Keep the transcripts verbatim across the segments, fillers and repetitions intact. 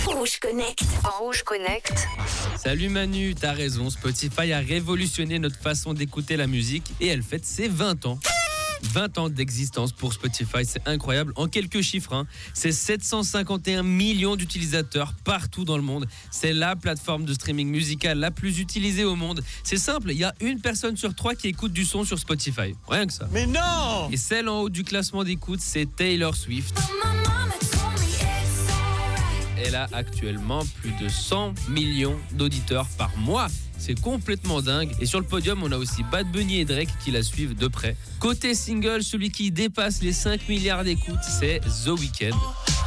Rouge Connect. Rouge Connect. Salut Manu, t'as raison, Spotify a révolutionné notre façon d'écouter la musique et elle fête ses vingt ans. vingt ans d'existence pour Spotify, c'est incroyable. En quelques chiffres, hein, c'est sept cent cinquante et un millions d'utilisateurs partout dans le monde. C'est la plateforme de streaming musical la plus utilisée au monde. C'est simple, il y a une personne sur trois qui écoute du son sur Spotify. Rien que ça. Mais non! Et celle en haut du classement d'écoute, c'est Taylor Swift. Elle a actuellement plus de cent millions d'auditeurs par mois. C'est complètement dingue. Et sur le podium, on a aussi Bad Bunny et Drake qui la suivent de près. Côté single, celui qui dépasse les cinq milliards d'écoutes, c'est The Weeknd.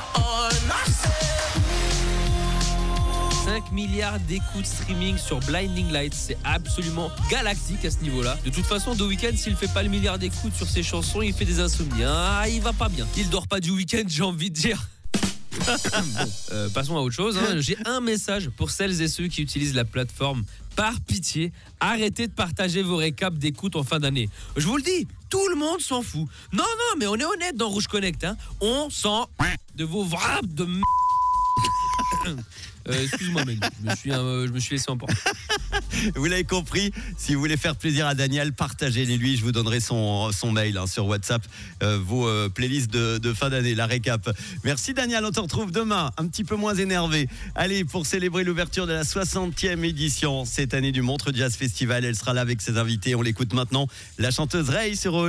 cinq milliards d'écoutes streaming sur Blinding Lights, c'est absolument galactique à ce niveau-là. De toute façon, The Weeknd, s'il fait pas le milliard d'écoutes sur ses chansons, il fait des insomnies. Ah, il va pas bien. Il dort pas du week-end, j'ai envie de dire. Bon, euh, passons à autre chose. Hein. J'ai un message pour celles et ceux qui utilisent la plateforme. Par pitié, arrêtez de partager vos récaps d'écoute en fin d'année. Je vous le dis, tout le monde s'en fout. Non, non, mais on est honnête dans Rouge Connect. Hein. On s'en de vos vrabs de m... euh, Excuse-moi, Manu, je me suis, euh, je me suis laissé emporter. Vous l'avez compris, si vous voulez faire plaisir à Daniel, partagez-les lui. Je vous donnerai son, son mail hein, sur WhatsApp, euh, vos euh, playlists de, de fin d'année, la récap. Merci Daniel, on te retrouve demain, un petit peu moins énervé. Allez, pour célébrer l'ouverture de la soixantième édition cette année du Montreux Jazz Festival, elle sera là avec ses invités. On l'écoute maintenant, la chanteuse Ray sur